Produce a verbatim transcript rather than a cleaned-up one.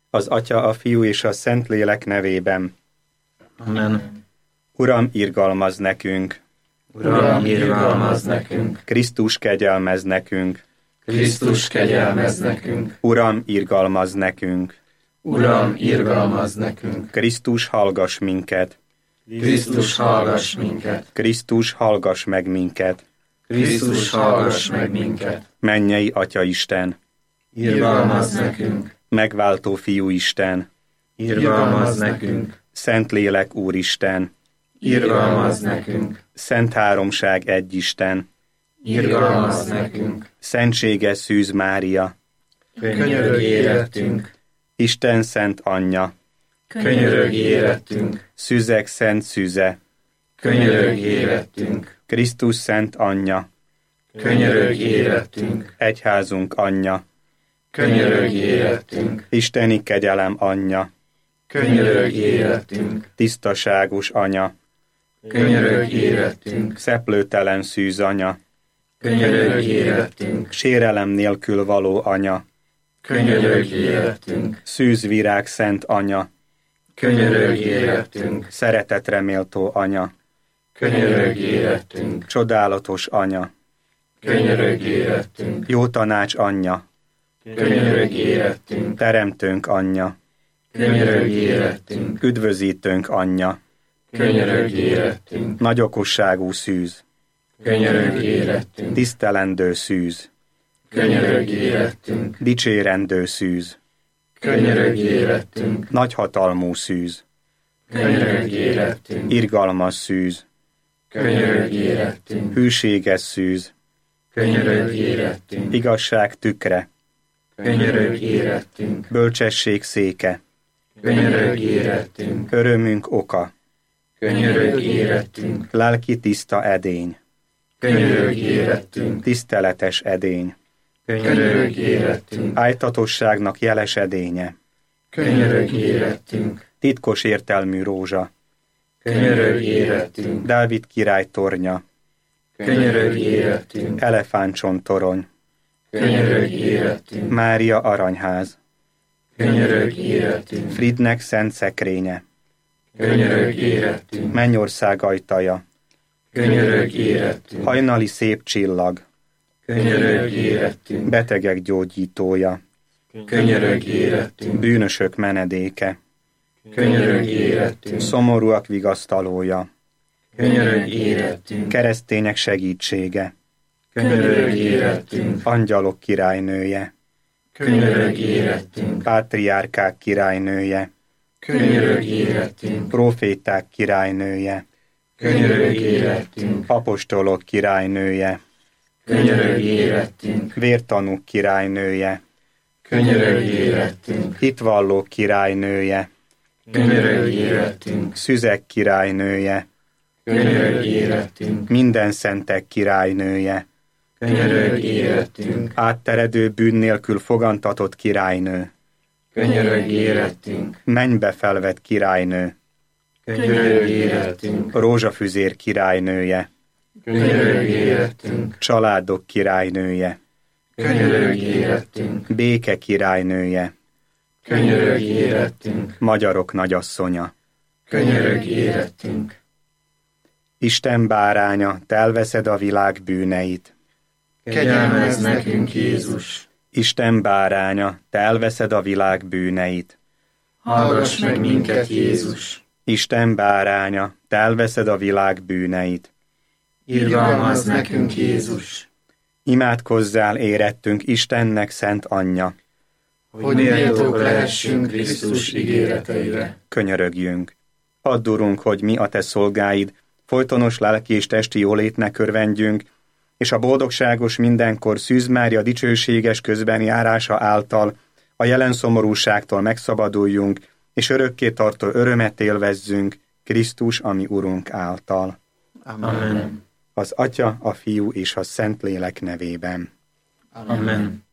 Az Atya, a Fiú és a Szentlélek nevében. Amen. Uram, irgalmazz nekünk! Uram, irgalmazz nekünk! Krisztus, kegyelmezz nekünk! Krisztus, kegyelmezz nekünk! Uram, irgalmazz nekünk! Uram, irgalmazz nekünk! Krisztus, hallgass minket! Krisztus, hallgass minket! Krisztus, hallgass meg minket! Krisztus, hallgass meg minket! Mennyei Atya Isten! Irgalmazz nekünk! Megváltó Fiú Isten! Irgalmazz nekünk! Szentlélek Úristen! Irgalmazz nekünk! Szent Háromság egy Isten! Irgalmazz nekünk! Szentséges Szűz Mária! Könyörögj érettünk! Isten Szent Anyja! Könyörögj érettünk! Szüzek Szent Szüze! Könyörögj érettünk! Krisztus Szent Anyja! Könyörögj érettünk! Egyházunk Anyja! Könyörögj érettünk! Isteni kegyelem Anyja! Könyörögj érettünk! Tisztaságos Anya! Könyörögj érettünk! Szeplőtelen Szűz Anya! Könyörögj érettünk! Sérelem nélkül való Anya! Könyörögj érettünk! Szűzvirág Szent Anya! Könyörögj érettünk! Szeretetre méltó Anya! Könyörögj érettünk! Csodálatos Anya! Könyörögj érettünk! Jó tanács Anyja! Könyörögj érettünk! Teremtőnk Anyja! Könyörögj érettünk! Üdvözítőnk Anyja! Könyörögj érettünk! Nagy okosságú Szűz! Könyörögj érettünk! Tisztelendő Szűz! Könyörögj érettünk! Dicsérendő Szűz! Könyörögj érettünk! Nagyhatalmú Szűz! Könyörögj érettünk! Irgalmas Szűz! Könyörögj érettünk! Hűséges Szűz! Könyörögj érettünk! Igazság tükre! Könyörögj érettünk! Bölcsesség széke! Könyörögj érettünk! Örömünk oka! Könyörögj érettünk! Lelki tiszta edény! Könyörögj érettünk! Tiszteletes edény! Könyörögj érettünk! Ájtatosságnak jeles edénye! Könyörögj érettünk! Titkos értelmű rózsa! Könyörögj érettünk! Dávid király tornya! Könyörögj érettünk! Elefántcsont torony! Könyörögj érettünk! Mária aranyház! Könyörögj érettünk! Fridnek szent szekrénye! Könyörögj érettünk! Mennyország ajtaja! Könyörögj érettünk! Hajnali szép csillag! Könyörögj érettünk! Betegek gyógyítója! Könyörögj érettünk! Bűnösök menedéke! Könyörögj érettünk! Szomorúak vigasztalója! Könyörögj érettünk! Keresztények segítsége! Könyörögj érettünk! Angyalok királynője! Könyörögj érettünk! Pátriárkák királynője! Könyörögj érettünk! Proféták királynője! Könyörögj érettünk! Apostolok királynője! Könyörögj érettünk! Vértanúk királynője! Könyörögj érettünk! Hitvallók királynője! Könyörögj érettünk! Szüzek királynője! Könyörögj érettünk! Minden szentek királynője! Könyörögj érettünk! Átteredő bűn nélkül fogantatott királynő! Könyörögj érettünk! Mennybe felvett királynő! Könyörögj érettünk! Rózsafüzér királynője! Könyörögj érettünk! Családok királynője! Könyörögj érettünk! Béke királynője! Könyörögj érettünk! Magyarok nagyasszonya! Könyörögj érettünk! Isten báránya, te elveszed a világ bűneit! Kegyelmezz nekünk, Jézus! Isten báránya, te elveszed a világ bűneit! Hallgass meg minket, Jézus! Isten báránya, te elveszed a világ bűneit! Irgalmazz nekünk, Jézus! Imádkozzál érettünk Istennek szent anyja! Hogy méltók lehessünk Krisztus ígéreteire. Könyörögjünk! Add, Urunk, hogy mi a te szolgáid, folytonos lelki és testi jólétnek örvendjünk, és a boldogságos mindenkor Szűz Mária dicsőséges közbenjárása által a jelen szomorúságtól megszabaduljunk, és örökké tartó örömet élvezzünk Krisztus, ami Urunk által. Amen. Az Atya, a Fiú és a Szentlélek nevében. Amen.